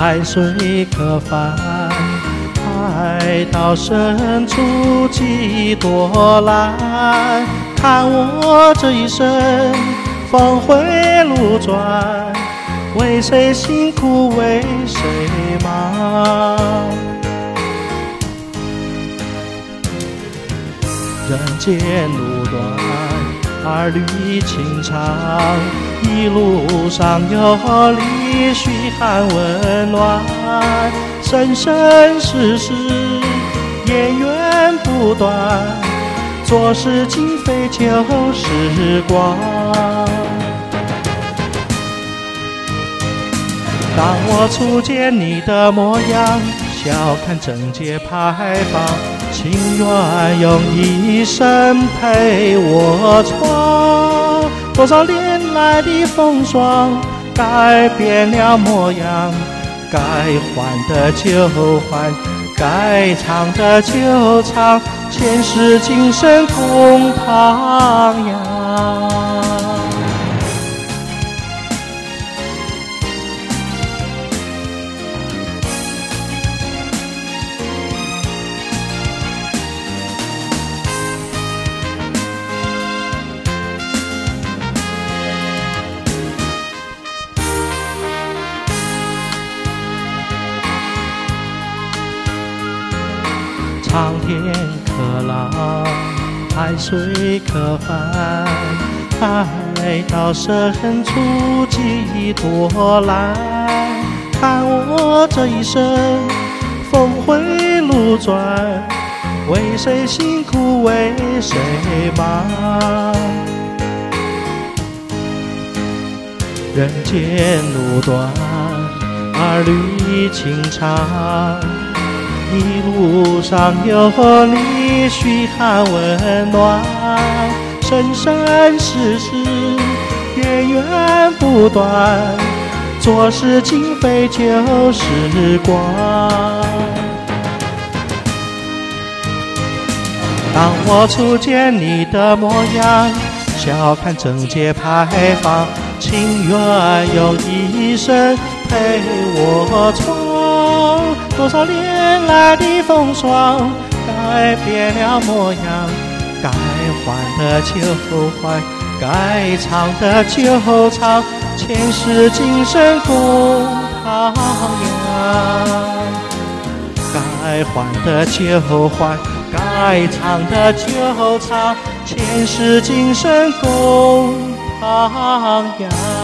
海水可翻，海到深处几多蓝。看我这一生峰回路转，为谁辛苦为谁忙。人间路短，儿女情长，一路上有理须含温暖，生生世世源源不断，做事情非旧时光。当我初见你的模样，笑看整洁牌坊，情愿用一生陪我闯。多少年来的风霜，改变了模样，该还的就还，该唱的就唱，前世今生共徜徉。苍天可浪，海水可翻，海到深处几多蓝。看我这一生峰回路转，为谁辛苦为谁忙。人间路短，儿女情长，一路上有你嘘寒问暖，生生世世源源不断，做事情非旧时光。当我初见你的模样，笑看整洁牌坊，情愿用一生陪我闯。多少年来的风霜，改变了模样，该还的就还，该唱的就唱，前世今生共徜徉。该还的就还，该唱的就唱，前世今生共徜徉。